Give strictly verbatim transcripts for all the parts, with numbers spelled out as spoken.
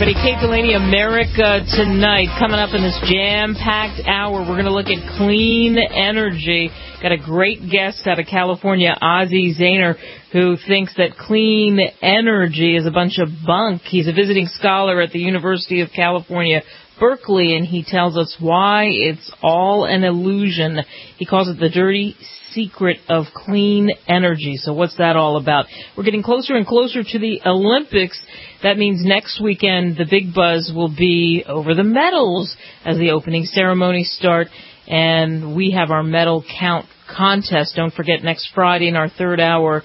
everybody. Kate Delaney, America Tonight. Coming up in this jam-packed hour, we're going to look at clean energy. Got a great guest out of California, Ozzie Zahner, who thinks that clean energy is a bunch of bunk. He's a visiting scholar at the University of California, Berkeley, and he tells us why it's all an illusion. He calls it the dirty secret of clean energy. So what's that all about? We're getting closer and closer to the Olympics. That means next weekend the big buzz will be over the medals as the opening ceremonies start, and we have our medal count contest. Don't forget, next Friday in our third hour,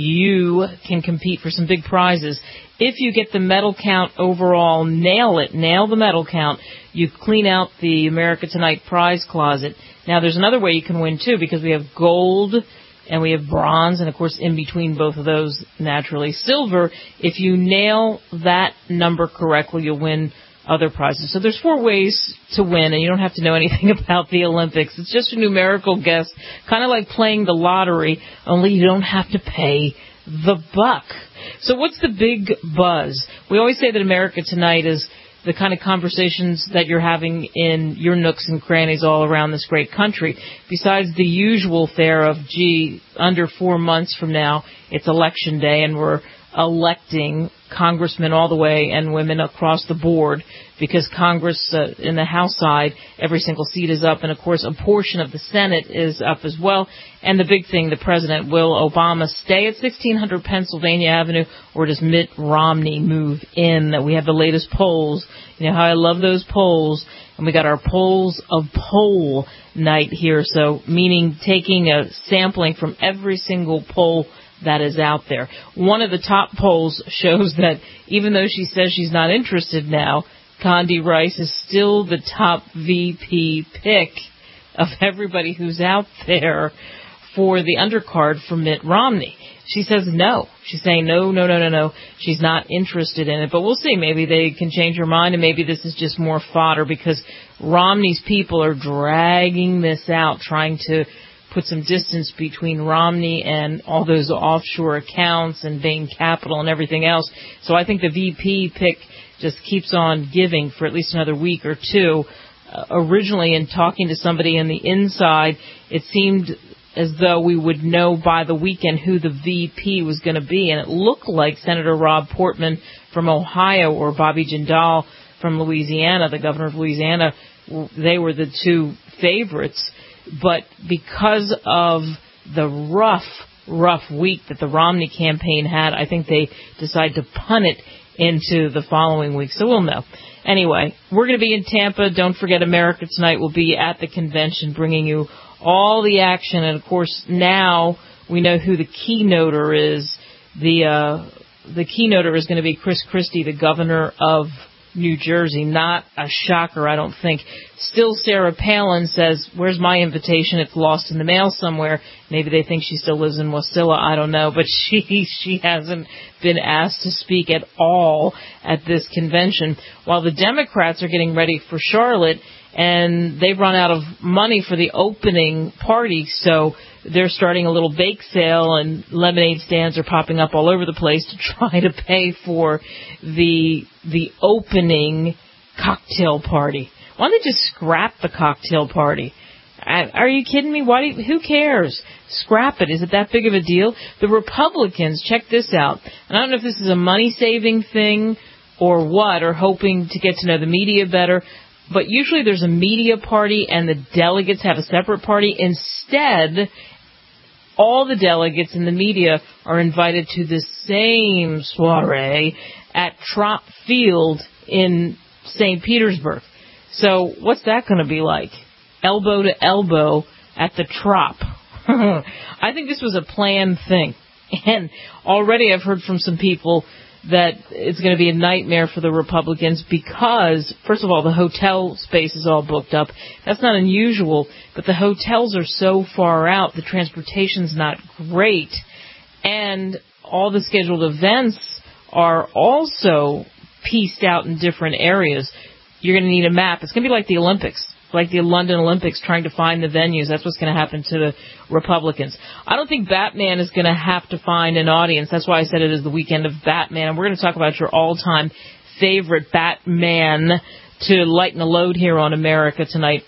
you can compete for some big prizes. If you get the medal count overall, nail it, nail the medal count, you clean out the America Tonight prize closet. Now, there's another way you can win, too, because we have gold and we have bronze, and, of course, in between both of those, naturally, silver. If you nail that number correctly, you'll win other prizes. So there's four ways to win, and you don't have to know anything about the Olympics. It's just a numerical guess, kind of like playing the lottery, only you don't have to pay the buck. So what's the big buzz? We always say that America Tonight is the kind of conversations that you're having in your nooks and crannies all around this great country. Besides the usual fare of, gee, under four months from now, it's election day, and we're electing congressmen all the way and women across the board, because Congress uh, in the House side, every single seat is up, and of course a portion of the Senate is up as well. And the big thing, the president, will Obama stay at sixteen hundred Pennsylvania Avenue, or does Mitt Romney move in? We have the latest polls. You know how I love those polls, and we got our polls of poll night here, so meaning taking a sampling from every single poll that is out there. One of the top polls shows that even though she says she's not interested now, Condi Rice is still the top V P pick of everybody who's out there for the undercard for Mitt Romney. She says no. She's saying no, no, no, no, no. She's not interested in it. But we'll see. Maybe they can change her mind, and maybe this is just more fodder, because Romney's people are dragging this out, trying to put some distance between Romney and all those offshore accounts and Bain Capital and everything else. So I think the V P pick just keeps on giving for at least another week or two. Uh, originally, in talking to somebody in the inside, it seemed as though we would know by the weekend who the V P was going to be, and it looked like Senator Rob Portman from Ohio or Bobby Jindal from Louisiana, the governor of Louisiana. They were the two favorites. But because of the rough, rough week that the Romney campaign had, I think they decided to punt it into the following week. So we'll know. Anyway, we're going to be in Tampa. Don't forget, America Tonight will be at the convention bringing you all the action. And, of course, now we know who the keynoter is. The, uh, the keynoter is going to be Chris Christie, the governor of New Jersey. Not a shocker, I don't think. Still, Sarah Palin says, where's my invitation? It's lost in the mail somewhere. Maybe they think she still lives in Wasilla. I don't know. But she she hasn't been asked to speak at all at this convention. While the Democrats are getting ready for Charlotte, and they've run out of money for the opening party, so they're starting a little bake sale, and lemonade stands are popping up all over the place to try to pay for the the opening cocktail party. Why don't they just scrap the cocktail party? Are you kidding me? Why? Do you, who cares? Scrap it. Is it that big of a deal? The Republicans, check this out. And I don't know if this is a money-saving thing or what, or hoping to get to know the media better, but usually there's a media party and the delegates have a separate party. Instead, all the delegates and the media are invited to the same soiree at Trop Field in Saint Petersburg. So what's that going to be like? Elbow to elbow at the Trop. I think this was a planned thing. And already I've heard from some people that it's going to be a nightmare for the Republicans because, first of all, the hotel space is all booked up. That's not unusual, but the hotels are so far out, the transportation's not great, and all the scheduled events are also pieced out in different areas. You're going to need a map. It's going to be like the Olympics. Like the London Olympics, trying to find the venues. That's what's going to happen to the Republicans. I don't think Batman is going to have to find an audience. That's why I said it is the weekend of Batman. And we're going to talk about your all-time favorite Batman to lighten the load here on America Tonight.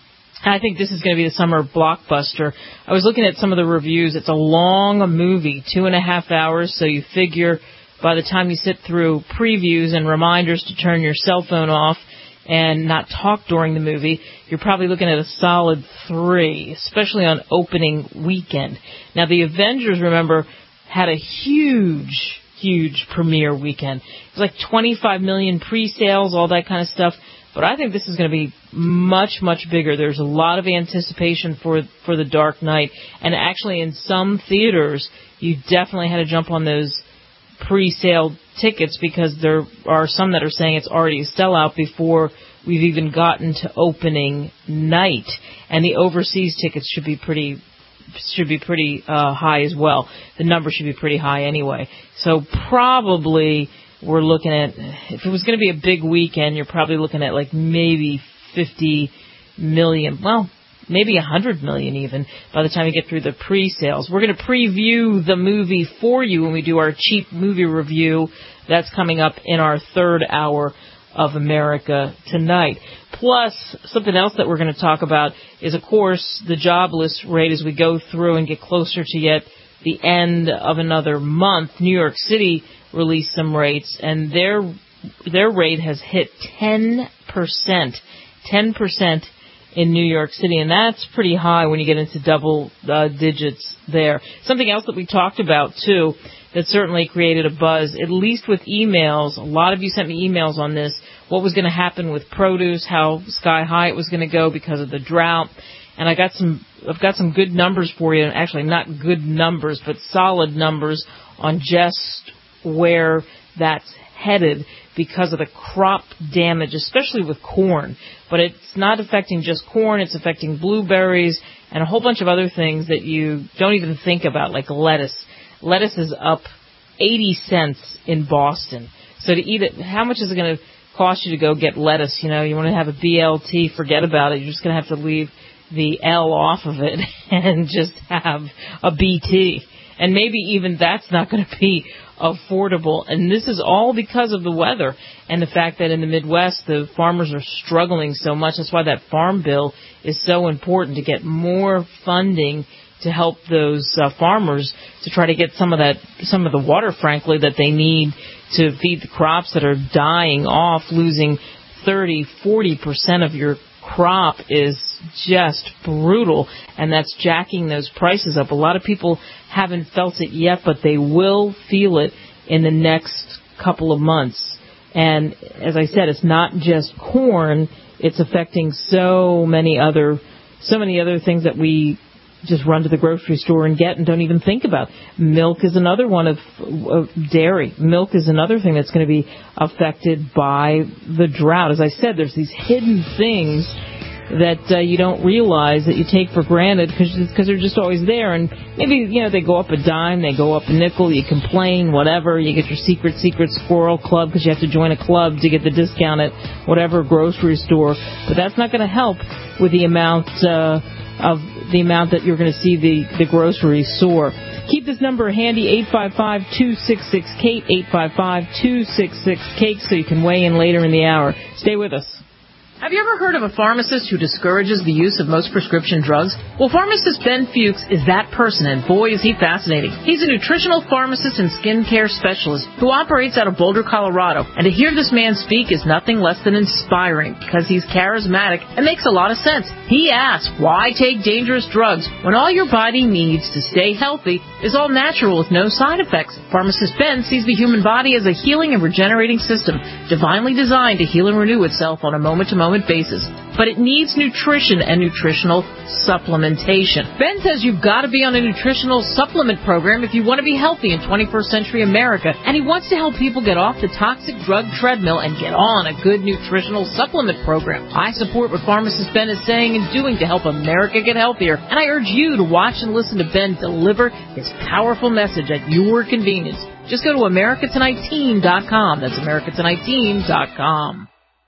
I think this is going to be the summer blockbuster. I was looking at some of the reviews. It's a long movie, two and a half hours, so you figure by the time you sit through previews and reminders to turn your cell phone off and not talk during the movie, you're probably looking at a solid three, especially on opening weekend. Now, the Avengers, remember, had a huge, huge premiere weekend. It was like twenty-five million pre-sales, all that kind of stuff. But I think this is going to be much, much bigger. There's a lot of anticipation for for The Dark Knight. And actually, in some theaters, you definitely had to jump on those pre-sale tickets because there are some that are saying it's already a sellout before we've even gotten to opening night. And the overseas tickets should be pretty should be pretty uh, high as well. The number should be pretty high anyway. So probably we're looking at, if it was going to be a big weekend, you're probably looking at like maybe fifty million. Well, maybe one hundred million even by the time you get through the pre-sales. We're going to preview the movie for you when we do our cheap movie review. That's coming up in our third hour of America Tonight. Plus, something else that we're going to talk about is, of course, the jobless rate as we go through and get closer to yet the end of another month. New York City released some rates, and their their rate has hit ten percent. ten percent in New York City, and that's pretty high when you get into double uh, digits there. Something else that we talked about, too, that certainly created a buzz, at least with emails. A lot of you sent me emails on this, what was going to happen with produce, how sky high it was going to go because of the drought. And I got some, I've got some good numbers for you. Actually, not good numbers, but solid numbers on just where that's headed because of the crop damage, especially with corn. But it's not affecting just corn, it's affecting blueberries and a whole bunch of other things that you don't even think about, like lettuce. Lettuce is up eighty cents in Boston. So to eat it, how much is it going to cost you to go get lettuce? You know, you want to have a B L T, forget about it. You're just going to have to leave the L off of it and just have a B T. And maybe even that's not going to be affordable. And this is all because of the weather and the fact that in the Midwest the farmers are struggling so much. That's why that farm bill is so important, to get more funding to help those uh, farmers to try to get some of that, some of the water, frankly, that they need to feed the crops that are dying off. Losing thirty, forty percent of your crop is just brutal, and that's jacking those prices up. A lot of people haven't felt it yet, but they will feel it in the next couple of months. And as I said, it's not just corn, it's affecting so many other so many other things that we just run to the grocery store and get and don't even think about. Milk is another one of, of dairy. Milk is another thing that's going to be affected by the drought. As I said, there's these hidden things that uh, you don't realize, that you take for granted because they're just always there. And maybe, you know, they go up a dime, they go up a nickel, you complain, whatever. You get your secret, secret squirrel club because you have to join a club to get the discount at whatever grocery store. But that's not going to help with the amount uh, of the amount that you're going to see the, the groceries soar. Keep this number handy, eight five five, two six six, Kate, eight five five, two six six, Kate, so you can weigh in later in the hour. Stay with us. Have you ever heard of a pharmacist who discourages the use of most prescription drugs? Well, pharmacist Ben Fuchs is that person, and boy, is he fascinating. He's a nutritional pharmacist and skincare specialist who operates out of Boulder, Colorado. And to hear this man speak is nothing less than inspiring because he's charismatic and makes a lot of sense. He asks, why take dangerous drugs when all your body needs to stay healthy is all natural with no side effects? Pharmacist Ben sees the human body as a healing and regenerating system, divinely designed to heal and renew itself on a moment-to-moment basis, but it needs nutrition and nutritional supplementation. Ben says you've got to be on a nutritional supplement program if you want to be healthy in twenty-first century America, and he wants to help people get off the toxic drug treadmill and get on a good nutritional supplement program. I support what pharmacist Ben is saying and doing to help America get healthier, and I urge you to watch and listen to Ben deliver his powerful message at your convenience. Just go to America Tonight Team dot com. That's America Tonight Team dot com.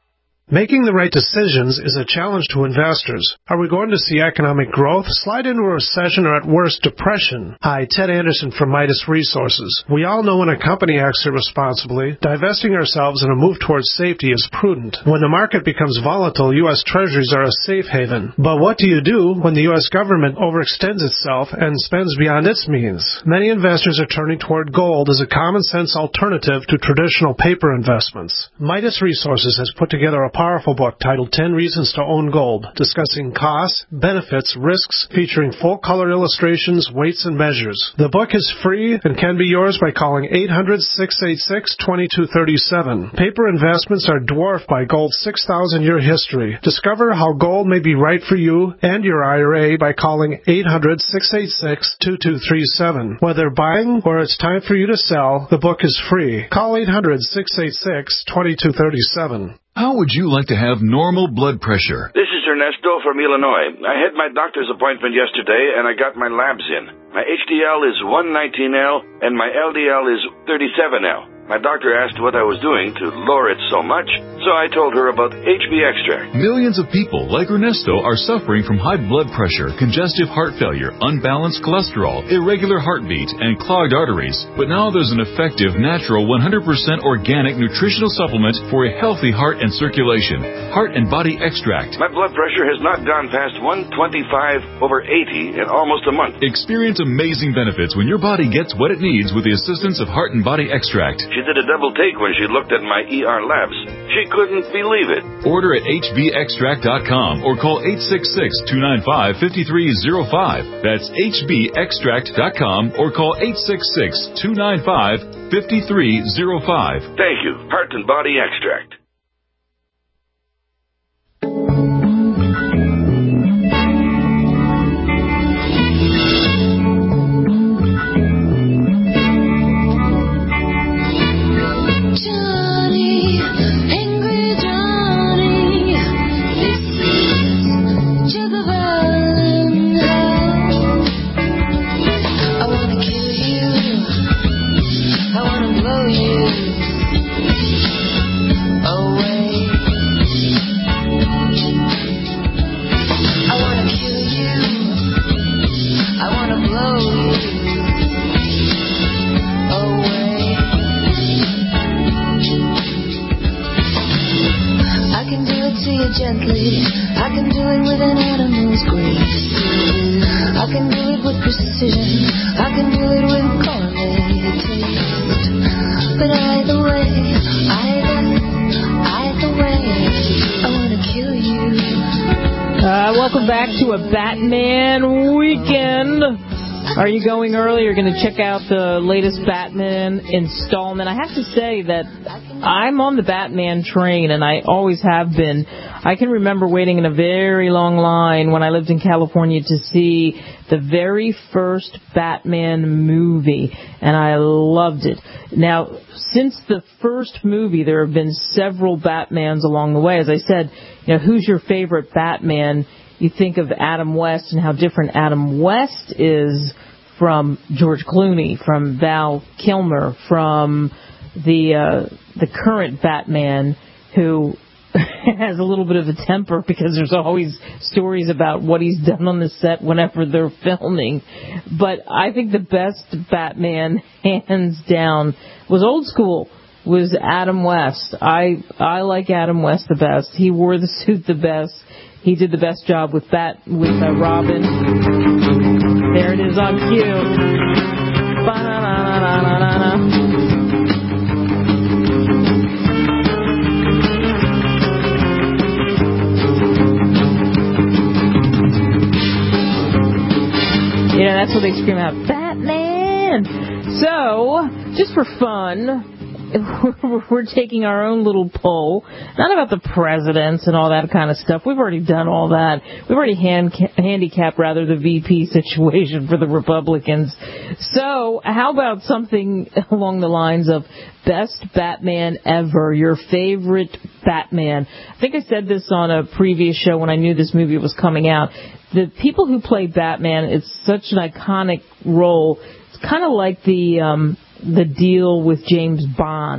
Making the right decisions is a challenge to investors. Are we going to see economic growth, slide into a recession, or at worst, depression? Hi, Ted Anderson from Midas Resources. We all know when a company acts irresponsibly, divesting ourselves in a move towards safety is prudent. When the market becomes volatile, U S Treasuries are a safe haven. But what do you do when the U S government overextends itself and spends beyond its means? Many investors are turning toward gold as a common-sense alternative to traditional paper investments. Midas Resources has put together a powerful book titled ten Reasons to Own Gold, discussing costs, benefits, risks, featuring full-color illustrations, weights, and measures. The book is free and can be yours by calling eight hundred, six eight six, two two three seven. Paper investments are dwarfed by gold's six thousand year history. Discover how gold may be right for you and your I R A by calling eight hundred, six eight six, two two three seven. Whether buying or it's time for you to sell, the book is free. Call eight hundred, six eight six, two two three seven. How would you like to have normal blood pressure? This is Ernesto from Illinois. I had my doctor's appointment yesterday and I got my labs in. My H D L is one nineteen L and my L D L is thirty-seven L. My doctor asked what I was doing to lower it so much, so I told her about H B Extract. Millions of people like Ernesto are suffering from high blood pressure, congestive heart failure, unbalanced cholesterol, irregular heartbeat, and clogged arteries. But now there's an effective, natural, one hundred percent organic nutritional supplement for a healthy heart and circulation. Heart and Body Extract. My blood pressure has not gone past one twenty-five over eighty in almost a month. Experience amazing benefits when your body gets what it needs with the assistance of Heart and Body Extract. She did a double take when she looked at my E R labs. She couldn't believe it. Order at H B extract dot com or call eight six six, two nine five, five three zero five. That's H B extract dot com or call eight six six, two nine five, five three zero five. Thank you. Heart and Body Extract. Gently, I can do it with an animal's grace. I can do it with precision. I can do it with gourmet taste. But either way, either, either way, I wanna kill you. Uh, welcome back to a Batman weekend. Are you going early? You're going to check out the latest Batman installment. I have to say that I'm on the Batman train, and I always have been. I can remember waiting in a very long line when I lived in California to see the very first Batman movie, and I loved it. Now, since the first movie, there have been several Batmans along the way. As I said, you know, who's your favorite Batman? You think of Adam West and how different Adam West is from George Clooney, from Val Kilmer, from the uh, the current Batman, who has a little bit of a temper because there's always stories about what he's done on the set whenever they're filming. But I think the best Batman, hands down, was old school, was Adam West. I I like Adam West the best. He wore the suit the best. He did the best job with Bat with uh, Robin. There it is on cue. Ba-na-na-na-na-na-na. Yeah, that's what they scream out, Batman! So, just for fun, we're taking our own little poll, not about the presidents and all that kind of stuff. We've already done all that. We've already hand, handicapped, rather, the V P situation for the Republicans. So how about something along the lines of best Batman ever, your favorite Batman? I think I said this on a previous show when I knew this movie was coming out. The people who play Batman, it's such an iconic role. It's kind of like the... Um, the deal with James Bond.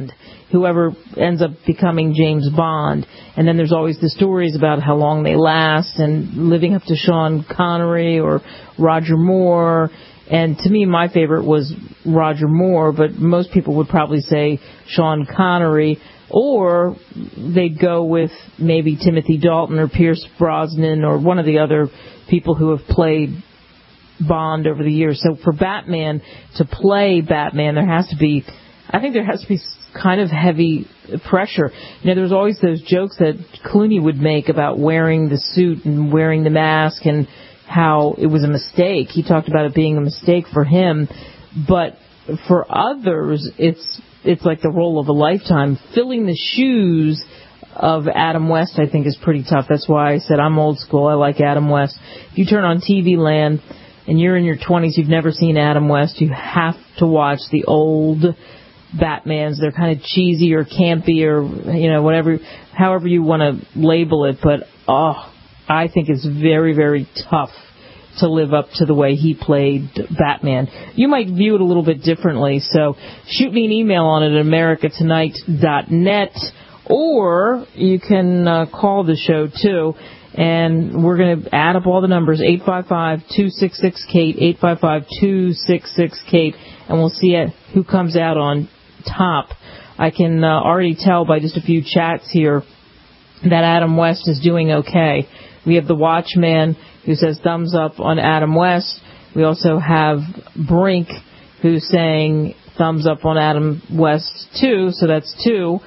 whoever ends up becoming James Bond. And then there's always the stories about how long they last and living up to Sean Connery or Roger Moore. And to me, my favorite was Roger Moore, but most people would probably say Sean Connery. Or they'd go with maybe Timothy Dalton or Pierce Brosnan or one of the other people who have played Bond over the years. So for Batman to play Batman, there has to be, I think there has to be kind of heavy pressure. You know, there was always those jokes that Clooney would make about wearing the suit and wearing the mask and how it was a mistake. He talked about it being a mistake for him, but for others, it's it's like the role of a lifetime. Filling the shoes of Adam West, I think, is pretty tough. That's why I said I'm old school. I like Adam West. If you turn on T V Land and you're in your twenties, you've never seen Adam West, you have to watch the old Batmans. They're kind of cheesy or campy or, you know, whatever, however you want to label it. But, oh, I think it's very, very tough to live up to the way he played Batman. You might view it a little bit differently, so shoot me an email on it at america tonight dot net, or you can uh, call the show, too, and we're going to add up all the numbers, eight five five, two six six, Kate, eight five five, two six six, Kate, and we'll see who comes out on top. I can uh, already tell by just a few chats here that Adam West is doing okay. We have the Watchman, who says thumbs up on Adam West. We also have Brink, who's saying thumbs up on Adam West, too, so that's two.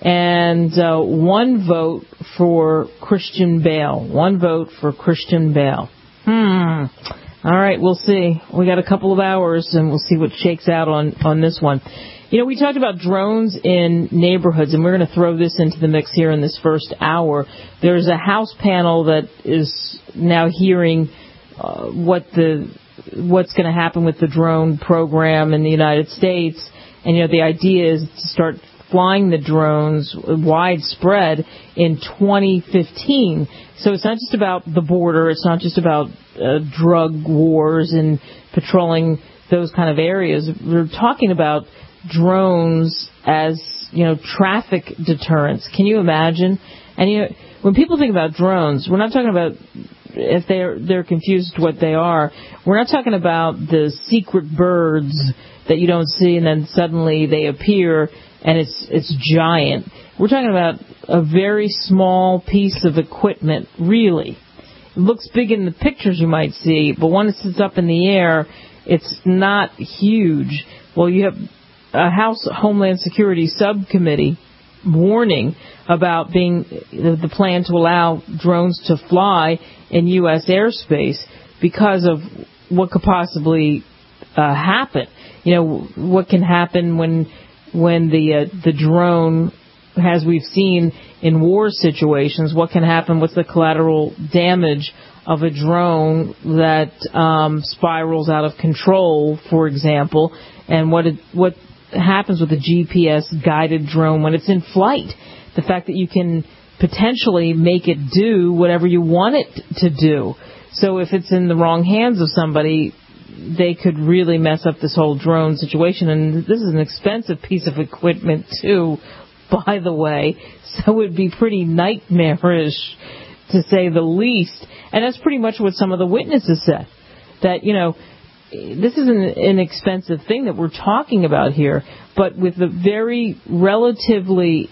And uh, one vote for Christian Bale. One vote for Christian Bale. Hmm. All right, we'll see. We got a couple of hours, and we'll see what shakes out on, on this one. You know, we talked about drones in neighborhoods, and we're going to throw this into the mix here in this first hour. There's a House panel that is now hearing uh, what the what's going to happen with the drone program in the United States. And, you know, the idea is to start flying the drones widespread in twenty fifteen. So it's not just about the border. It's not just about uh, drug wars and patrolling those kind of areas. We're talking about drones as, you know, traffic deterrents. Can you imagine? And, you know, when people think about drones, we're not talking about, if they're they're confused what they are, we're not talking about the secret birds that you don't see and then suddenly they appear and it's it's giant. We're talking about a very small piece of equipment, really. It looks big in the pictures you might see, but once it's up in the air, it's not huge. Well, you have a House Homeland Security Subcommittee warning about being the plan to allow drones to fly in U S airspace because of what could possibly uh, happen. You know, what can happen when when the uh, the drone, as we've seen in war situations, what can happen? What's the collateral damage of a drone that um, spirals out of control, for example, and what it, what happens with a G P S-guided drone when it's in flight? The fact that you can potentially make it do whatever you want it to do. So if it's in the wrong hands of somebody, they could really mess up this whole drone situation. And this is an expensive piece of equipment, too, by the way. So it would be pretty nightmarish, to say the least. And that's pretty much what some of the witnesses said. That, you know, this is an inexpensive thing that we're talking about here, but with a very relatively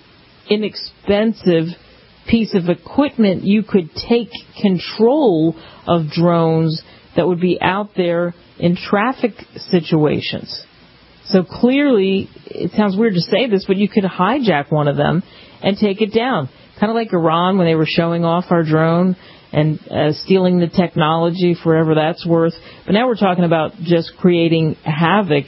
inexpensive piece of equipment, you could take control of drones that would be out there in traffic situations. So clearly, it sounds weird to say this, but you could hijack one of them and take it down. Kind of like Iran when they were showing off our drone and uh, stealing the technology for whatever that's worth. But now we're talking about just creating havoc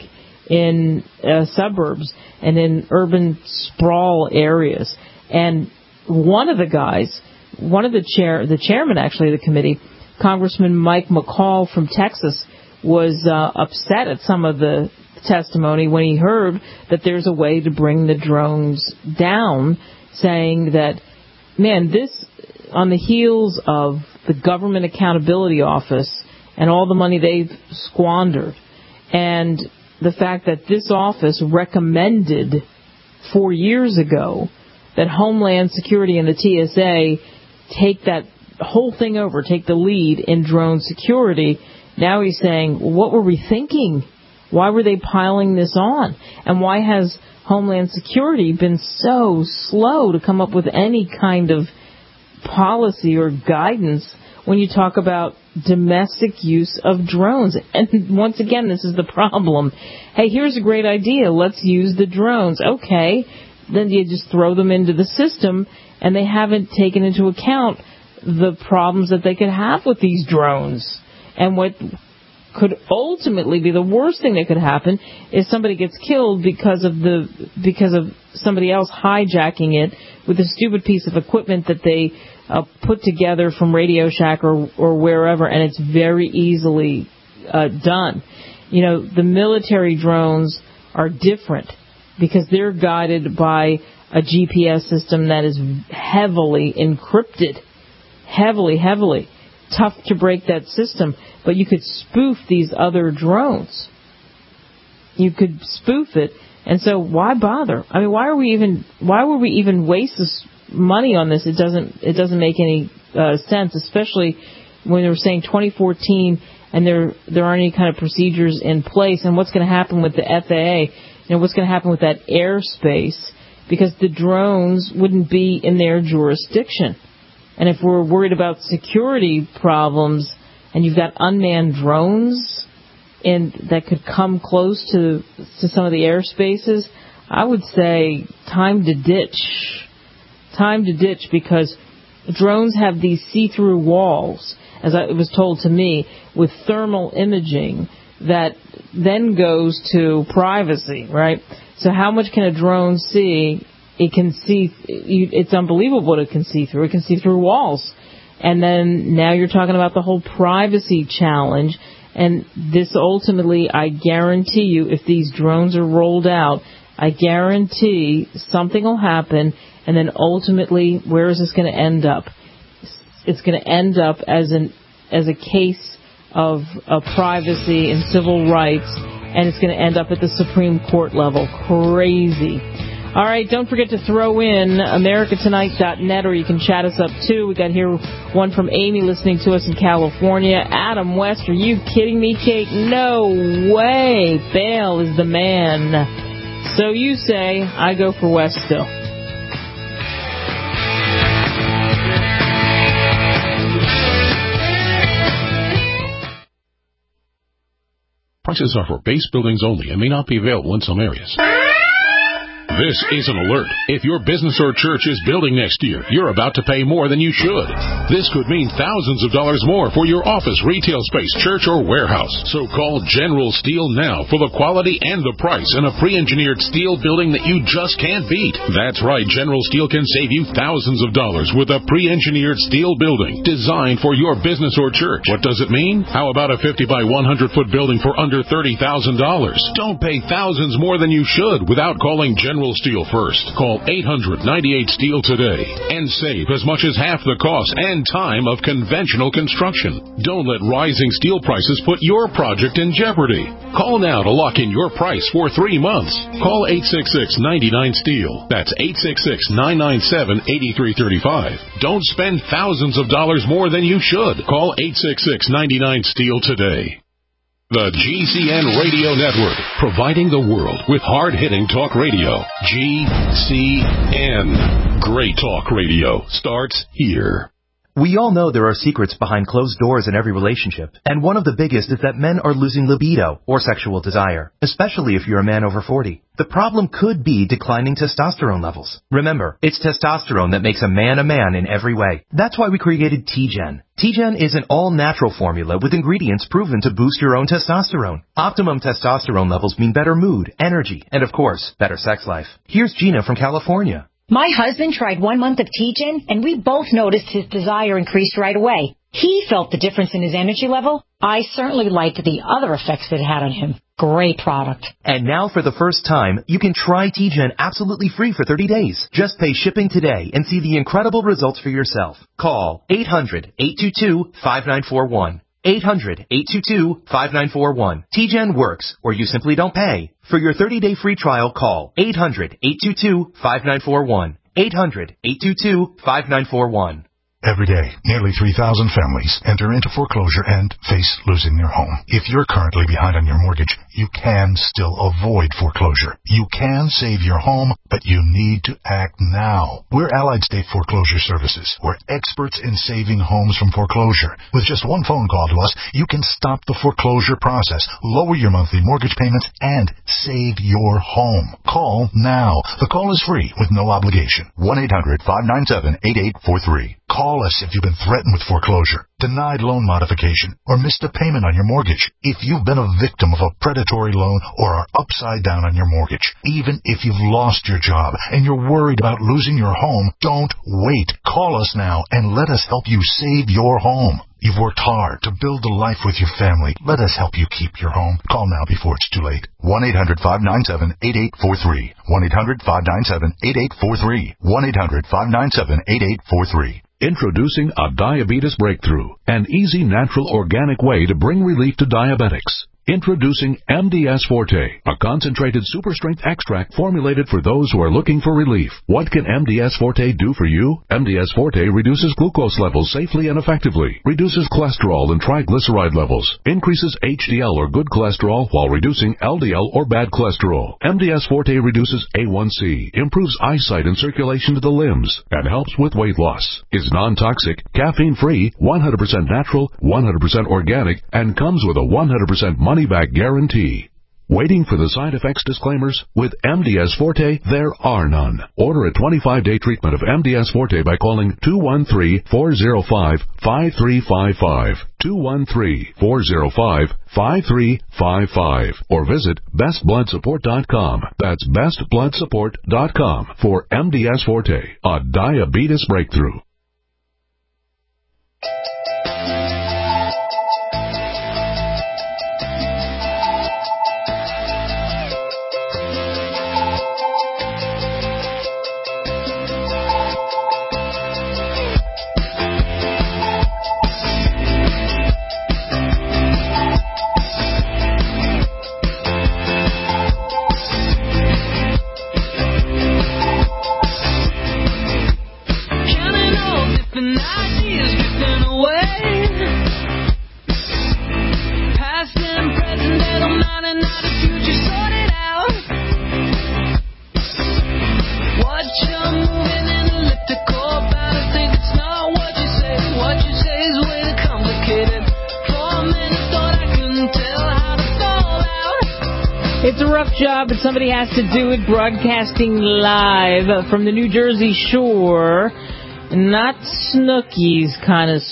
in uh, suburbs and in urban sprawl areas. And one of the guys, one of the chair, the chairman actually of the committee, Congressman Mike McCall from Texas, was uh, upset at some of the testimony when he heard that there's a way to bring the drones down, saying that, man, this, on the heels of the Government Accountability Office and all the money they've squandered, and the fact that this office recommended four years ago that Homeland Security and the T S A take that whole thing over, take the lead in drone security. Now he's saying, what were we thinking? Why were they piling this on? And why has Homeland Security been so slow to come up with any kind of policy or guidance when you talk about domestic use of drones? And once again, this is the problem. Hey, here's a great idea. Let's use the drones. Okay. Then you just throw them into the system, and they haven't taken into account the problems that they could have with these drones. And what could ultimately be the worst thing that could happen is somebody gets killed because of the because of somebody else hijacking it with a stupid piece of equipment that they uh, put together from Radio Shack or or wherever, and it's very easily uh, done. You know, the military drones are different because they're guided by a G P S system that is heavily encrypted, heavily, heavily. Tough to break that system, but you could spoof these other drones. You could spoof it, and so why bother? I mean, why are we even? Why would we even waste this money on this? It doesn't. It doesn't make any uh, sense, especially when they were saying twenty fourteen, and there there aren't any kind of procedures in place. And what's going to happen with the F A A? You know, what's going to happen with that airspace? Because the drones wouldn't be in their jurisdiction. And if we're worried about security problems and you've got unmanned drones in, that could come close to to some of the airspaces, I would say time to ditch. Time to ditch, because drones have these see-through walls, as I, it was told to me, with thermal imaging that then goes to privacy, right? So how much can a drone see? It can see, it's unbelievable what it can see through. It can see through walls. And then now you're talking about the whole privacy challenge. And this ultimately, I guarantee you, if these drones are rolled out, I guarantee something will happen. And then ultimately, where is this going to end up? It's going to end up as an as a case of, of privacy and civil rights. And it's going to end up at the Supreme Court level. Crazy. All right, don't forget to throw in America Tonight dot net, or you can chat us up, too. We got here one from Amy listening to us in California. Adam West, are you kidding me, Kate? No way. Bale is the man. So you say, I go for West still. Prices are for base buildings only and may not be available in some areas. This is an alert. If your business or church is building next year, you're about to pay more than you should. This could mean thousands of dollars more for your office, retail space, church, or warehouse. So call General Steel now for the quality and the price in a pre-engineered steel building that you just can't beat. That's right, General Steel can save you thousands of dollars with a pre-engineered steel building designed for your business or church. What does it mean? How about a fifty by one hundred foot building for under thirty thousand dollars? Don't pay thousands more than you should without calling General Steel first. Call eight hundred ninety-eight steel today and save as much as half the cost and time of conventional construction. Don't let rising steel prices put your project in jeopardy. Call now to lock in your price for three months. Call eight six six, nine nine, steel. That's eight six six, nine nine seven, eight three three five. Don't spend thousands of dollars more than you should. Call eight six six, nine nine, steel today. The G C N Radio Network, providing the world with hard-hitting talk radio. G C N. Great talk radio starts here. We all know there are secrets behind closed doors in every relationship, and one of the biggest is that men are losing libido, or sexual desire, especially if you're a man over forty. The problem could be declining testosterone levels. Remember, it's testosterone that makes a man a man in every way. That's why we created T-Gen. T-Gen is an all-natural formula with ingredients proven to boost your own testosterone. Optimum testosterone levels mean better mood, energy, and of course, better sex life. Here's Gina from California. My husband tried one month of T-Gen, and we both noticed his desire increased right away. He felt the difference in his energy level. I certainly liked the other effects it had on him. Great product. And now for the first time, you can try T-Gen absolutely free for thirty days. Just pay shipping today and see the incredible results for yourself. Call eight hundred, eight two two, five nine four one. eight hundred, eight two two, five nine four one. T G N works, or you simply don't pay. For your thirty-day free trial, call eight hundred, eight two two, five nine four one. eight hundred, eight two two, five nine four one. Every day, nearly three thousand families enter into foreclosure and face losing their home. If you're currently behind on your mortgage, you can still avoid foreclosure. You can save your home, but you need to act now. We're Allied State Foreclosure Services. We're experts in saving homes from foreclosure. With just one phone call to us, you can stop the foreclosure process, lower your monthly mortgage payments, and save your home. Call now. The call is free with no obligation. one eight hundred, five nine seven, eight eight four three. Call us if you've been threatened with foreclosure, denied loan modification, or missed a payment on your mortgage. If you've been a victim of a predatory loan or are upside down on your mortgage, even if you've lost your job and you're worried about losing your home, don't wait. Call us now and let us help you save your home. You've worked hard to build a life with your family. Let us help you keep your home. Call now before it's too late. one eight hundred, five nine seven, eight eight four three. one eight hundred, five nine seven, eight eight four three. one eight hundred, five nine seven, eight eight four three. Introducing a diabetes breakthrough, an easy, natural, organic way to bring relief to diabetics. Introducing M D S Forte, a concentrated super-strength extract formulated for those who are looking for relief. What can M D S Forte do for you? M D S Forte reduces glucose levels safely and effectively, reduces cholesterol and triglyceride levels, increases H D L or good cholesterol while reducing L D L or bad cholesterol. M D S Forte reduces A one C, improves eyesight and circulation to the limbs, and helps with weight loss. Is non-toxic, caffeine-free, one hundred percent natural, one hundred percent organic, and comes with a one hundred percent money-back guarantee. Waiting for the side effects disclaimers? With M D S Forte, there are none. Order a twenty-five day treatment of M D S Forte by calling two one three, four zero five, five three five five, two one three, four zero five, five three five five, or visit best blood support dot com. That's best blood support dot com for M D S Forte, a diabetes breakthrough. It's a rough job, but somebody has to do it. Broadcasting live from the New Jersey shore. Not Snooki's kind of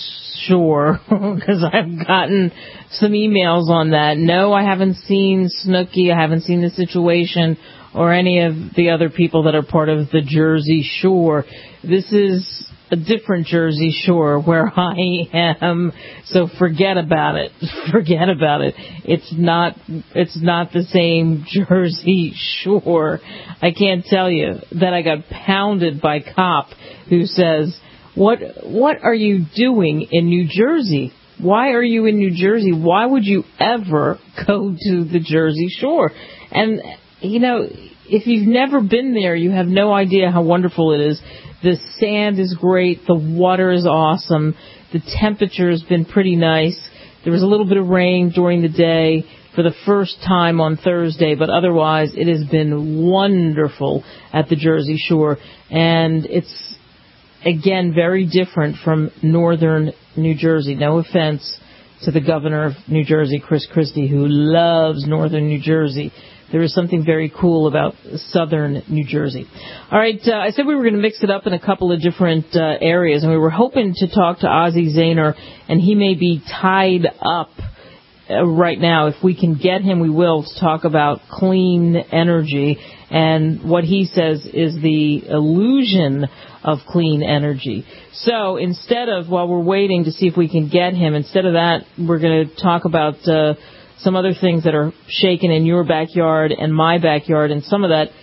shore, because I've gotten some emails on that. No, I haven't seen Snooki. I haven't seen the situation or any of the other people that are part of the Jersey shore. This is a different Jersey shore where I am, so forget about it. Forget about it. It's not, it's not the same Jersey shore. I can't tell you that I got pounded by a cop who says, what, what are you doing in New Jersey? Why are you in New Jersey? Why would you ever go to the Jersey shore? And, you know, if you've never been there, you have no idea how wonderful it is. The sand is great. The water is awesome. The temperature has been pretty nice. There was a little bit of rain during the day for the first time on Thursday, but otherwise it has been wonderful at the Jersey shore. And it's, again, very different from northern New Jersey. No offense to the governor of New Jersey, Chris Christie, who loves northern New Jersey. There is something very cool about southern New Jersey. All right, uh, I said we were going to mix it up in a couple of different uh, areas, and we were hoping to talk to Ozzie Zahner, and he may be tied up uh, right now. If we can get him, we will, to talk about clean energy and what he says is the illusion of clean energy. So instead of, while we're waiting to see if we can get him, instead of that, we're going to talk about Uh, some other things that are shaking in your backyard and my backyard, and some of that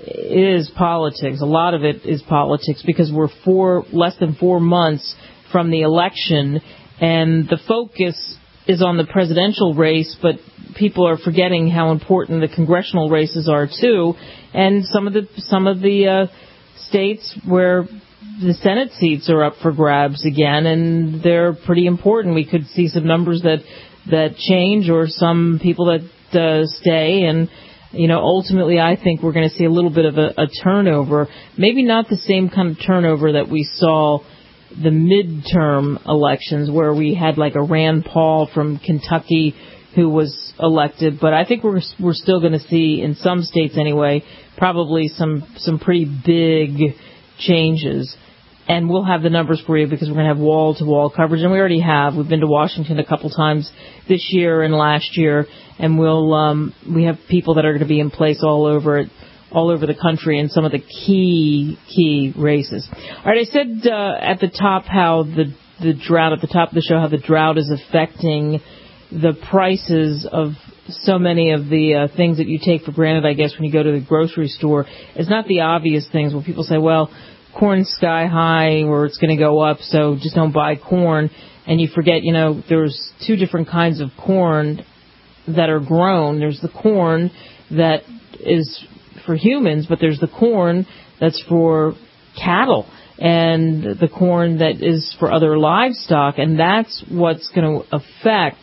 is politics. A lot of it is politics because we're four, less than four months from the election, And the focus is on the presidential race, but people are forgetting how important the congressional races are too, and some of the some of the uh, states where the Senate seats are up for grabs again, and they're pretty important. We could see some numbers that that change, or some people that uh, stay, and you know, ultimately, I think we're going to see a little bit of a, a turnover. Maybe not the same kind of turnover that we saw the midterm elections, where we had like a Rand Paul from Kentucky who was elected. But I think we're we're still going to see, in some states anyway, probably some some pretty big changes. And we'll have the numbers for you because we're going to have wall-to-wall coverage, and we already have. We've been to Washington a couple times this year and last year, and we'll um, we have people that are going to be in place all over it, all over the country in some of the key key races. All right, I said uh, at the top how the the drought at the top of the show how the drought is affecting the prices of so many of the uh, things that you take for granted, I guess, when you go to the grocery store. It's not the obvious things when people say, well, corn's sky high or it's going to go up, so just don't buy corn. And you forget, you know, there's two different kinds of corn that are grown. There's the corn that is for humans, but there's the corn that's for cattle and the corn that is for other livestock. And that's what's going to affect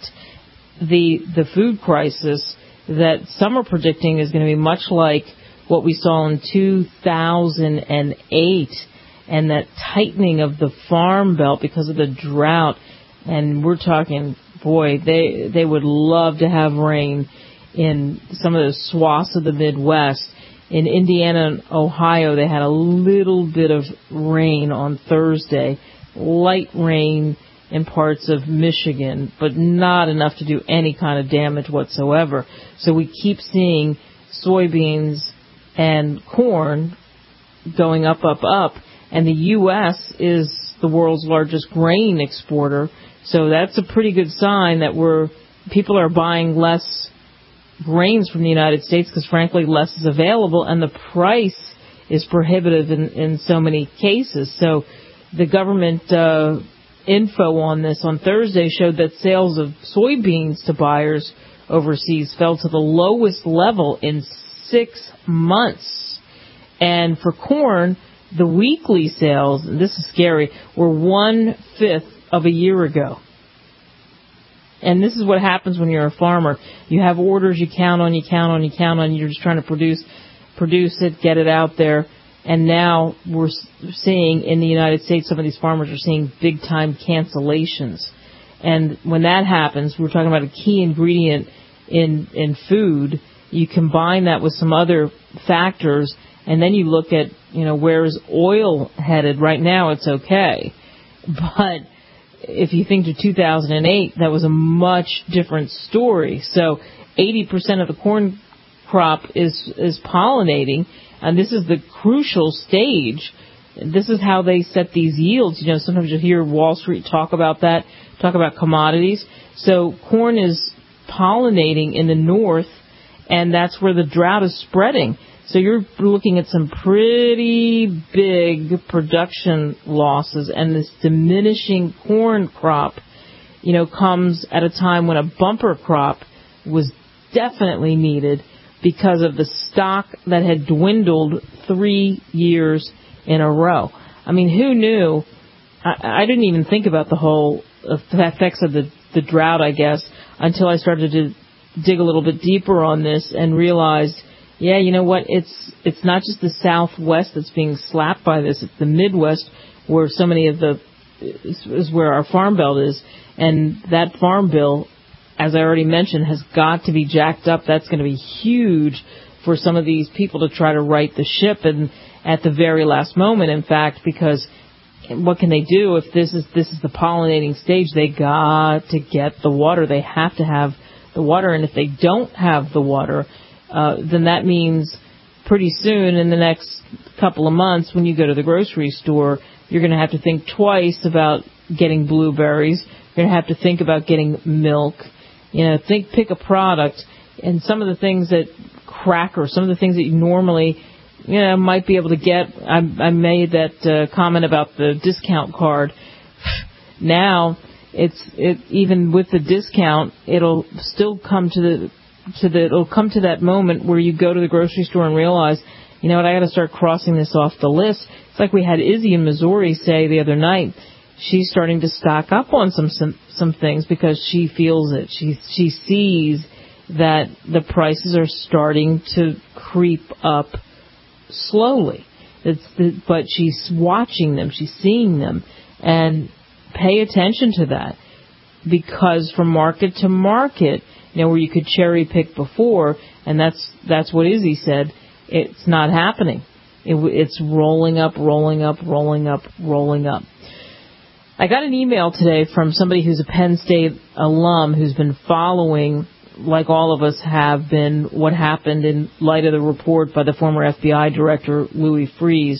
the the food crisis that some are predicting is going to be much like what we saw in two thousand eight, and that tightening of the farm belt because of the drought. And we're talking, boy, they they would love to have rain in some of the swaths of the Midwest. In Indiana and Ohio, they had a little bit of rain on Thursday, light rain in parts of Michigan, but not enough to do any kind of damage whatsoever. So we keep seeing soybeans and corn going up, up, up, and the U S is the world's largest grain exporter, so that's a pretty good sign that we're people are buying less grains from the United States because, frankly, less is available, and the price is prohibitive in, in so many cases. So the government uh, info on this on Thursday showed that sales of soybeans to buyers overseas fell to the lowest level in six months. And for corn, the weekly sales, and this is scary, were one-fifth of a year ago. And this is what happens when you're a farmer. You have orders you count on, you count on, you count on, you're just trying to produce produce it, get it out there. And now we're seeing in the United States, some of these farmers are seeing big-time cancellations. And when that happens, we're talking about a key ingredient in in food. You combine that with some other factors, and then you look at, you know, where is oil headed? Right now it's okay. But if you think to two thousand eight, that was a much different story. So eighty percent of the corn crop is, is pollinating, and this is the crucial stage. This is how they set these yields. You know, sometimes you hear Wall Street talk about that, talk about commodities. So corn is pollinating in the north, and that's where the drought is spreading. So you're looking at some pretty big production losses, and this diminishing corn crop, you know, comes at a time when a bumper crop was definitely needed because of the stock that had dwindled three years in a row. I mean, who knew? I, I didn't even think about the whole effects of the, the drought, I guess, until I started to dig a little bit deeper on this and realized, yeah, you know what? It's it's not just the Southwest that's being slapped by this. It's the Midwest, where so many of the is, is where our farm belt is, and that farm bill, as I already mentioned, has got to be jacked up. That's going to be huge for some of these people to try to right the ship, and at the very last moment, in fact, because what can they do if this is this is the pollinating stage? They got to get the water. They have to have the water, and if they don't have the water, Uh, then that means pretty soon in the next couple of months when you go to the grocery store, you're going to have to think twice about getting blueberries. You're going to have to think about getting milk. You know, think, pick a product, and some of the things that crackers, some of the things that you normally, you know, might be able to get. I, I made that uh, comment about the discount card. Now it's it even with the discount, it'll still come to the to the it'll come to that moment where you go to the grocery store and realize, you know what, I got to start crossing this off the list. It's like we had Izzy in Missouri say the other night. She's starting to stock up on some some, some things because she feels it. She she sees that the prices are starting to creep up slowly. It's the, but she's watching them. She's seeing them, and pay attention to that, because from market to market, you know, where you could cherry pick before, and that's that's what Izzy said. It's not happening. It, it's rolling up, rolling up, rolling up, rolling up. I got an email today from somebody who's a Penn State alum who's been following, like all of us have been, what happened in light of the report by the former F B I director, Louis Freeze.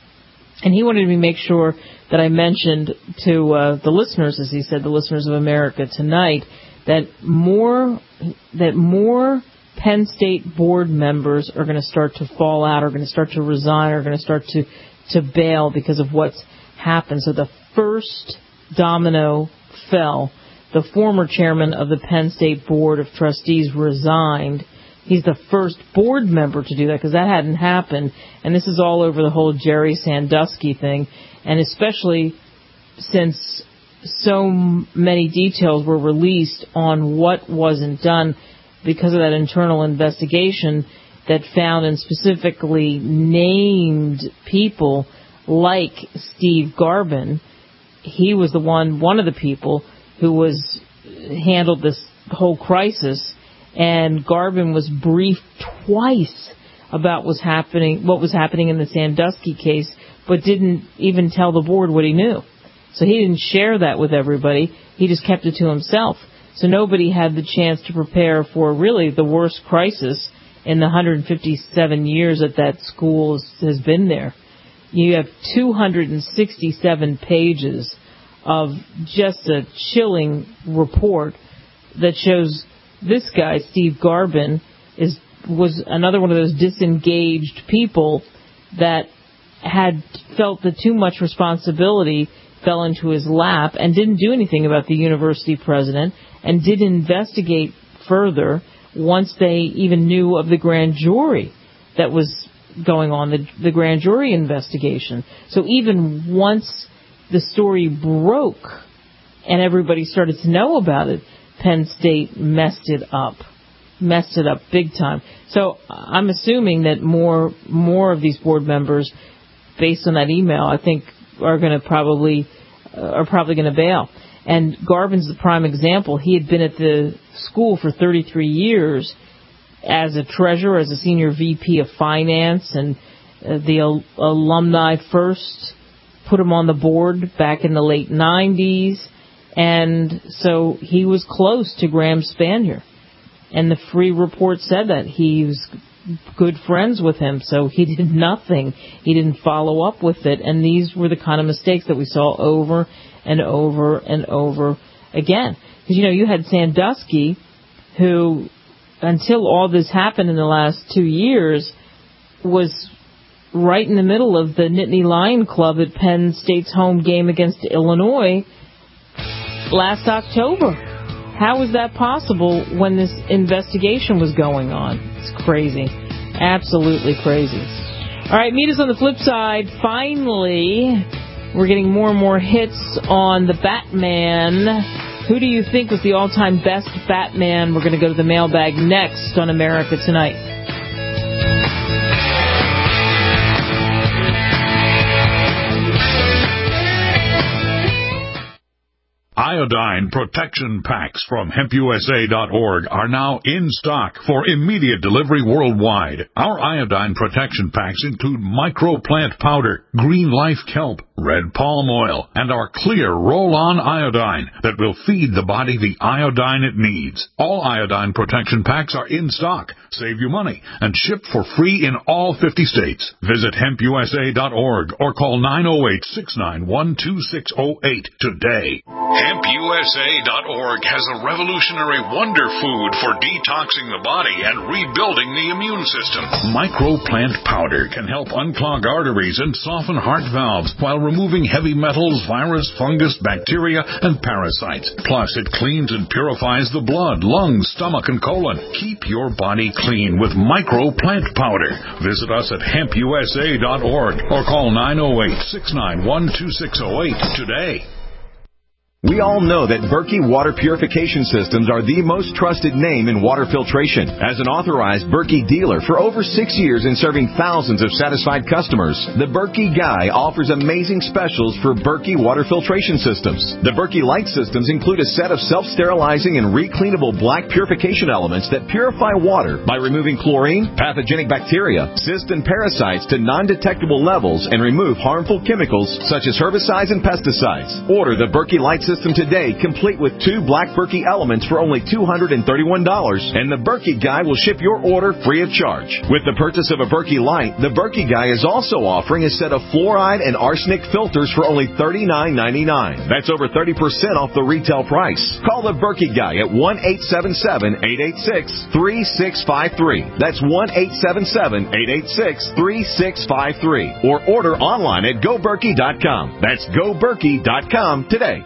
And he wanted me to make sure that I mentioned to uh, the listeners, as he said, the listeners of America Tonight, that more that more Penn State board members are going to start to fall out, are going to start to resign, are going to start to, to bail because of what's happened. So the first domino fell. The former chairman of the Penn State Board of Trustees resigned. He's the first board member to do that because that hadn't happened. And this is all over the whole Jerry Sandusky thing. And especially since so many details were released on what wasn't done because of that internal investigation that found and specifically named people like Steve Garvin. He was the one, one of the people who was handled this whole crisis, and Garvin was briefed twice about what's happening, what was happening in the Sandusky case, but didn't even tell the board what he knew. So he didn't share that with everybody. He just kept it to himself. So nobody had the chance to prepare for really the worst crisis in the one hundred fifty-seven years that that school has been there. You have two hundred sixty-seven pages of just a chilling report that shows this guy, Steve Garvin, is was another one of those disengaged people that had felt that too much responsibility fell into his lap and didn't do anything about the university president and didn't investigate further once they even knew of the grand jury that was going on, the, the grand jury investigation. So even once the story broke and everybody started to know about it, Penn State messed it up, messed it up big time. So I'm assuming that more more of these board members, based on that email, I think are going to probably uh, are probably going to bail. And Garvin's the prime example. He had been at the school for thirty-three years as a treasurer, as a senior V P of finance, and uh, the al- alumni first put him on the board back in the late nineties. And so he was close to Graham Spanier. And the Free Report said that he was good friends with him, so he did nothing. He didn't follow up with it. And these were the kind of mistakes that we saw over and over and over again. Because, you know, you had Sandusky, who, until all this happened in the last two years, was right in the middle of the Nittany Lion Club at Penn State's home game against Illinois last October. How was that possible when this investigation was going on? It's crazy. Absolutely crazy. All right, meet us on the flip side. Finally, we're getting more and more hits on the Batman. Who do you think was the all-time best Batman? We're going to go to the mailbag next on America Tonight. Iodine protection packs from hemp U S A dot org are now in stock for immediate delivery worldwide. Our iodine protection packs include microplant powder, green life kelp, red palm oil, and our clear roll-on iodine that will feed the body the iodine it needs. All iodine protection packs are in stock. Save you money and ship for free in all fifty states. Visit hemp U S A dot org or call nine oh eight, six nine one, two six oh eight today. hemp U S A dot org has a revolutionary wonder food for detoxing the body and rebuilding the immune system. Microplant powder can help unclog arteries and soften heart valves while removing heavy metals, virus, fungus, bacteria, and parasites. Plus, it cleans and purifies the blood, lungs, stomach, and colon. Keep your body clean with Micro Plant Powder. Visit us at hemp u s a dot org or call nine oh eight, six nine one, two six oh eight today. We all know that Berkey Water Purification Systems are the most trusted name in water filtration. As an authorized Berkey dealer for over six years and serving thousands of satisfied customers, the Berkey Guy offers amazing specials for Berkey Water Filtration Systems. The Berkey Light Systems include a set of self-sterilizing and recleanable black purification elements that purify water by removing chlorine, pathogenic bacteria, cysts, and parasites to non-detectable levels and remove harmful chemicals such as herbicides and pesticides. Order the Berkey Light System today, complete with two black Berkey elements for only two hundred thirty-one dollars, and the Berkey Guy will ship your order free of charge. With the purchase of a Berkey Light, the Berkey Guy is also offering a set of fluoride and arsenic filters for only thirty-nine ninety-nine. That's over thirty percent off the retail price. Call the Berkey Guy at one eight seven seven, eight eight six, three six five three. That's one eight seven seven, eight eight six, three six five three. Or order online at go berkey dot com. That's go berkey dot com today.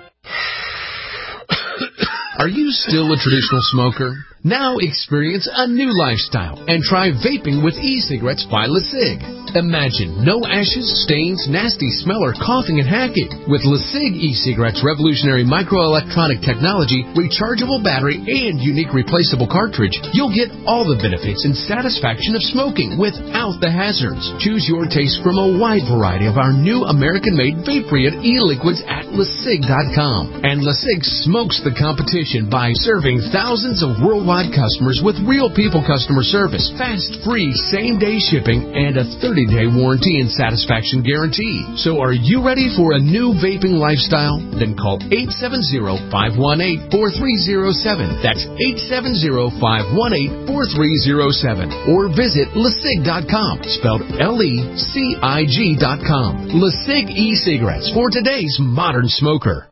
Are you still a traditional smoker? Now experience a new lifestyle and try vaping with e-cigarettes by LeSig. Imagine no ashes, stains, nasty smell, or coughing and hacking. With LeSig e-cigarettes' revolutionary microelectronic technology, rechargeable battery, and unique replaceable cartridge, you'll get all the benefits and satisfaction of smoking without the hazards. Choose your taste from a wide variety of our new American-made vape-free e-liquids at LeSig dot com. And LeSig smokes the competition by serving thousands of worldwide customers with real people customer service, fast, free, same-day shipping, and a thirty-day warranty and satisfaction guarantee. So are you ready for a new vaping lifestyle? Then call eight seven zero, five one eight, four three zero seven. That's eight seven zero, five one eight, four three zero seven. Or visit LeSig dot com, spelled L E C I G dot com. LeSig e-cigarettes for today's modern smoker.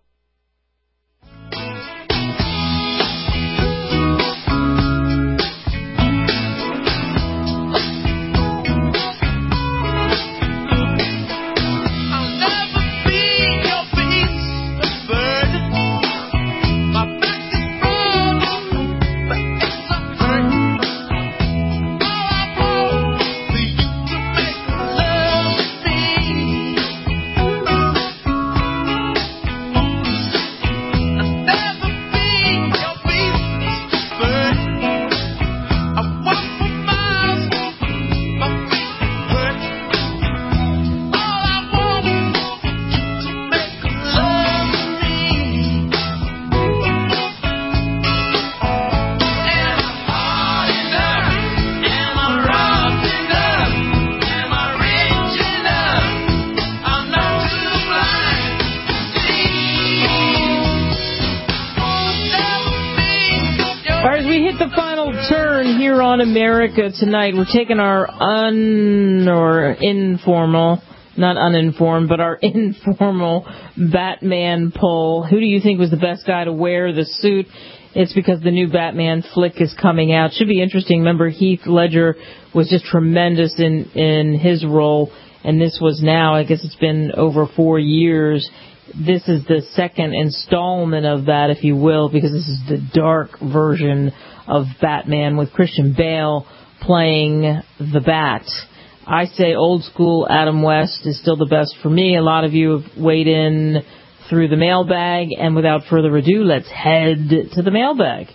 America tonight. We're taking our un or informal, not uninformed, but our informal Batman poll. Who do you think was the best guy to wear the suit? It's because the new Batman flick is coming out. Should be interesting. Remember, Heath Ledger was just tremendous in, in his role, and this was now, I guess it's been over four years. This is the second installment of that, if you will, because this is the dark version of Batman with Christian Bale playing the Bat. I say old school Adam West is still the best for me. A lot of you have weighed in through the mailbag, and without further ado, let's head to the mailbag.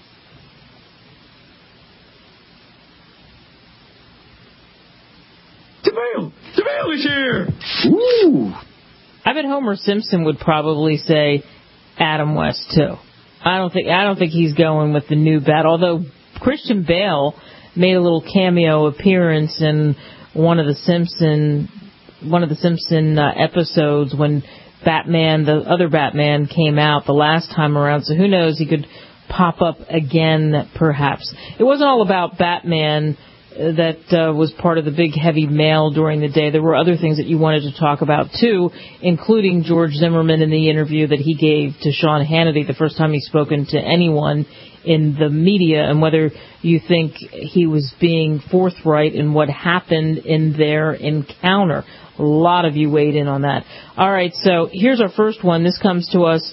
DeMille! DeMille is here! Ooh! I bet Homer Simpson would probably say Adam West too. I don't think I don't think he's going with the new Bat. Although Christian Bale made a little cameo appearance in one of the Simpson one of the Simpson uh, episodes when Batman, the other Batman, came out the last time around. So who knows? He could pop up again, perhaps. It wasn't all about Batman that uh, was part of the big heavy mail during the day. There were other things that you wanted to talk about, too, including George Zimmerman in the interview that he gave to Sean Hannity the first time he's spoken to anyone in the media, and whether you think he was being forthright in what happened in their encounter. A lot of you weighed in on that. All right, so here's our first one. This comes to us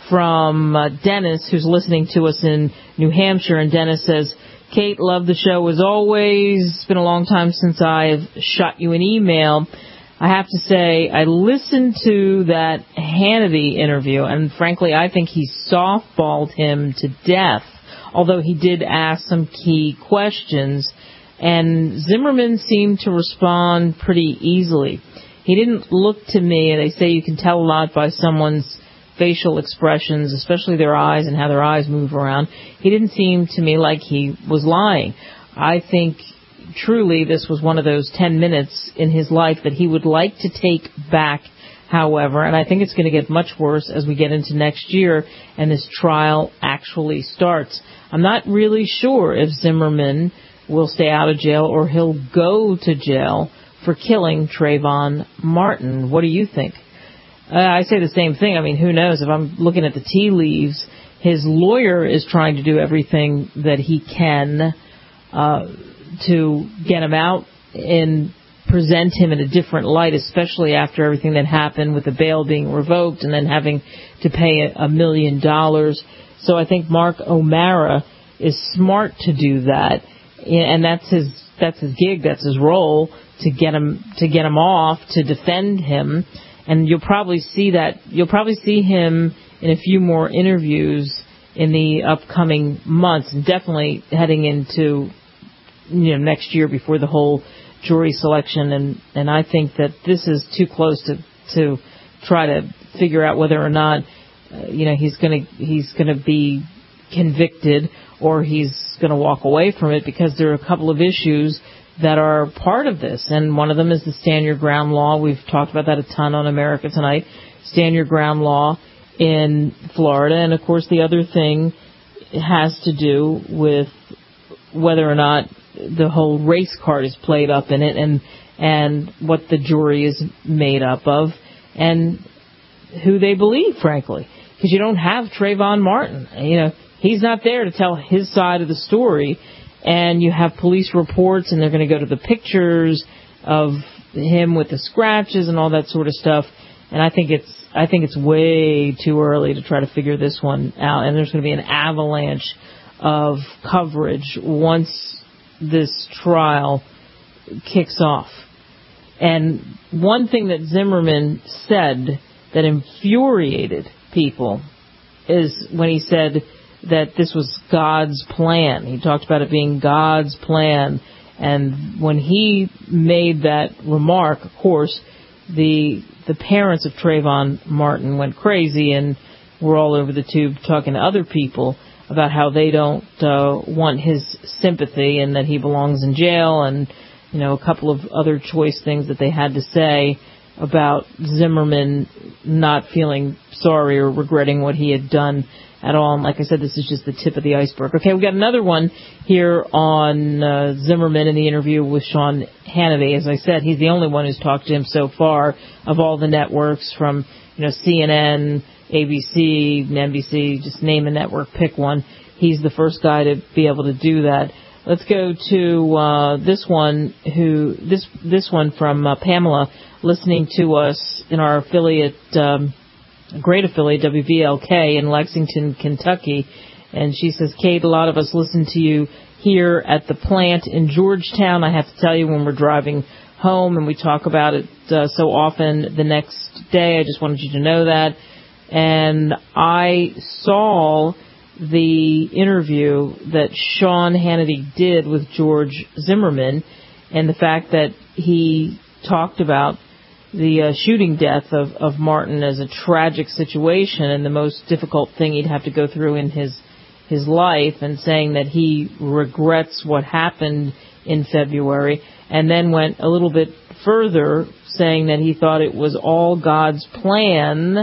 from uh, Dennis, who's listening to us in New Hampshire, and Dennis says, Kate, love the show as always. It's been a long time since I've shot you an email. I have to say, I listened to that Hannity interview, and frankly, I think he softballed him to death, although he did ask some key questions, and Zimmerman seemed to respond pretty easily. He didn't look to me, and they say you can tell a lot by someone's facial expressions, especially their eyes and how their eyes move around. He didn't seem to me like he was lying. I think truly this was one of those ten minutes in his life that he would like to take back, however, and I think it's going to get much worse as we get into next year and this trial actually starts. I'm not really sure if Zimmerman will stay out of jail or he'll go to jail for killing Trayvon Martin. What do you think? Uh, I say the same thing. I mean, who knows? If I'm looking at the tea leaves, his lawyer is trying to do everything that he can uh, to get him out and present him in a different light, especially after everything that happened with the bail being revoked and then having to pay a, a million dollars. So I think Mark O'Mara is smart to do that, and that's his that's his gig, that's his role, to get him to get him off, to defend him. And you'll probably see that, you'll probably see him in a few more interviews in the upcoming months, and definitely heading into, you know, next year before the whole jury selection. And, and I think that this is too close to, to try to figure out whether or not, uh, you know, he's going to, he's going to be convicted or he's going to walk away from it, because there are a couple of issues that are part of this, and one of them is the Stand Your Ground law. We've talked about that a ton on America Tonight. Stand Your Ground law in Florida, and of course the other thing has to do with whether or not the whole race card is played up in it, and and what the jury is made up of, and who they believe, frankly, because you don't have Trayvon Martin. You know, he's not there to tell his side of the story. And you have police reports, and they're going to go to the pictures of him with the scratches and all that sort of stuff. And I think it's I think it's way too early to try to figure this one out. And there's going to be an avalanche of coverage once this trial kicks off. And one thing that Zimmerman said that infuriated people is when he said that this was God's plan. He talked about it being God's plan. And when he made that remark, of course, the the parents of Trayvon Martin went crazy and were all over the tube talking to other people about how they don't uh, want his sympathy and that he belongs in jail, and, you know, a couple of other choice things that they had to say about Zimmerman not feeling sorry or regretting what he had done at all. And like I said, this is just the tip of the iceberg. Okay, we've got another one here on uh, Zimmerman in the interview with Sean Hannity. As I said, he's the only one who's talked to him so far of all the networks, from, you know, C N N, A B C, N B C, just name a network, pick one. He's the first guy to be able to do that. Let's go to uh, this one, who this this one from uh, Pamela, listening to us in our affiliate, um, great affiliate, W V L K in Lexington, Kentucky. And she says, Kate, a lot of us listen to you here at the plant in Georgetown. I have to tell you, when we're driving home, and we talk about it uh, so often the next day, I just wanted you to know that. And I saw the interview that Sean Hannity did with George Zimmerman, and the fact that he talked about the uh, shooting death of, of Martin as a tragic situation and the most difficult thing he'd have to go through in his his life, and saying that he regrets what happened in February, and then went a little bit further, saying that he thought it was all God's plan,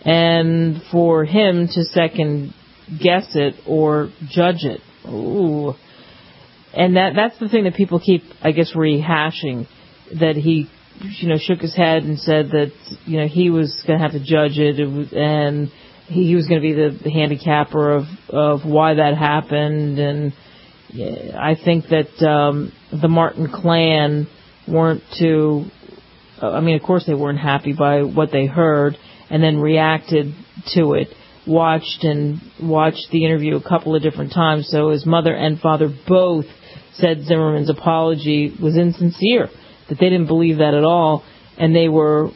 and for him to second guess it or judge it. Ooh. and that that's the thing that people keep, I guess, rehashing, that he, you know, shook his head and said that, you know, he was going to have to judge it, and he, he was going to be the, the handicapper of, of why that happened. And I think that um, the Martin clan weren't too, I mean, of course they weren't happy by what they heard, and then reacted to it. Watched and watched the interview a couple of different times. So his mother and father both said Zimmerman's apology was insincere, that they didn't believe that at all, and they were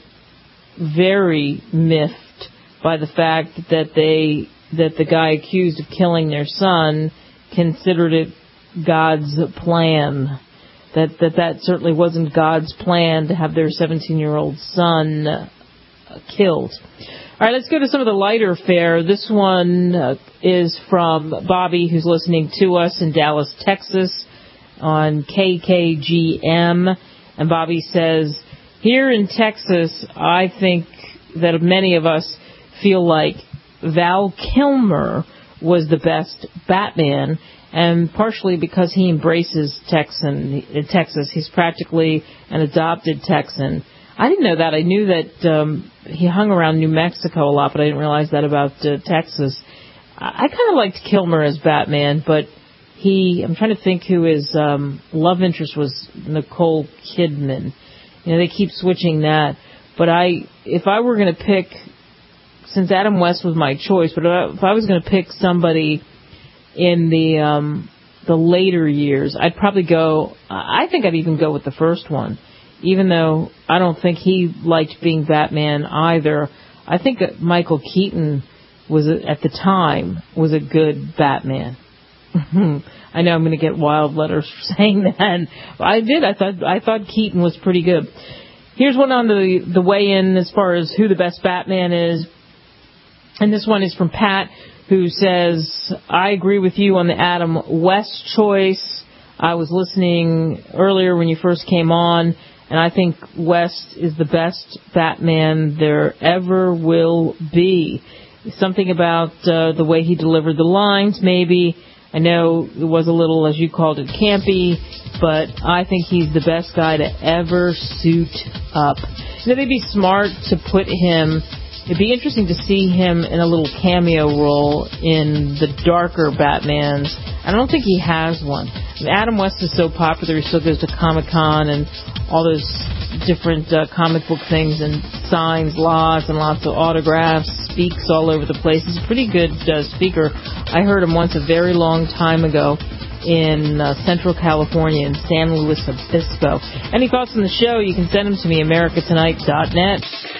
very miffed by the fact that they that the guy accused of killing their son considered it God's plan. That that that certainly wasn't God's plan to have their seventeen-year-old son uh, killed. All right, let's go to some of the lighter fare. This one uh, is from Bobby, who's listening to us in Dallas, Texas, on K K G M. And Bobby says, here in Texas, I think that many of us feel like Val Kilmer was the best Batman, and partially because he embraces Texan, Texas. He's practically an adopted Texan. I didn't know that. I knew that um, he hung around New Mexico a lot, but I didn't realize that about uh, Texas. I, I kind of liked Kilmer as Batman, but he, I'm trying to think who his um, love interest was, Nicole Kidman. You know, they keep switching that. But I, if I were going to pick, since Adam West was my choice, but if I was going to pick somebody in the um, the later years, I'd probably go, I think I'd even go with the first one. Even though I don't think he liked being Batman either, I think that Michael Keaton was, a, at the time, was a good Batman. I know I'm going to get wild letters for saying that. I did. I thought I thought Keaton was pretty good. Here's one on the the way in as far as who the best Batman is, and this one is from Pat, who says, I agree with you on the Adam West choice. I was listening earlier when you first came on, and I think West is the best Batman there ever will be. Something about uh, the way he delivered the lines, maybe. I know it was a little, as you called it, campy, but I think he's the best guy to ever suit up. You know, they'd be smart to put him, it'd be interesting to see him in a little cameo role in the darker Batmans. I don't think he has one. Adam West is so popular, he still goes to Comic-Con and all those different uh, comic book things and signs lots and lots of autographs, speaks all over the place. He's a pretty good uh, speaker. I heard him once a very long time ago in uh, Central California in San Luis Obispo. Any thoughts on the show, you can send them to me, america tonight dot net.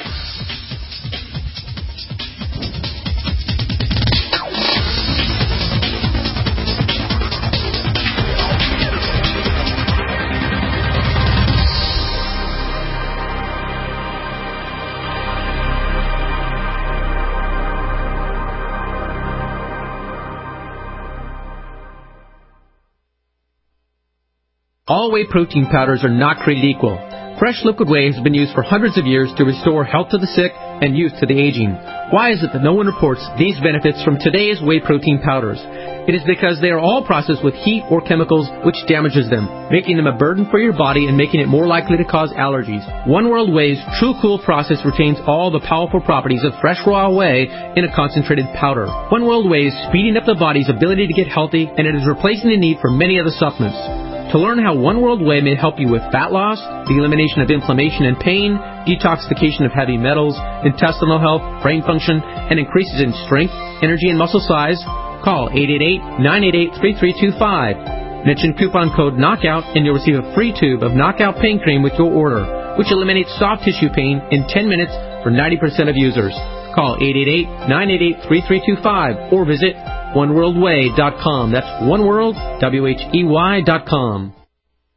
All whey protein powders are not created equal. Fresh liquid whey has been used for hundreds of years to restore health to the sick and youth to the aging. Why is it that no one reports these benefits from today's whey protein powders? It is because they are all processed with heat or chemicals which damages them, making them a burden for your body and making it more likely to cause allergies. One World Whey's True Cool process retains all the powerful properties of fresh raw whey in a concentrated powder. One World Whey is speeding up the body's ability to get healthy, and it is replacing the need for many other supplements. To learn how One World Whey may help you with fat loss, the elimination of inflammation and pain, detoxification of heavy metals, intestinal health, brain function, and increases in strength, energy, and muscle size, call eight eight eight, nine eight eight, three three two five. Mention coupon code KNOCKOUT and you'll receive a free tube of Knockout Pain Cream with your order, which eliminates soft tissue pain in ten minutes for ninety percent of users. Call eight eight eight, nine eight eight, three three two five or visit one world whey dot com. That's oneworld, W H E Y dot com.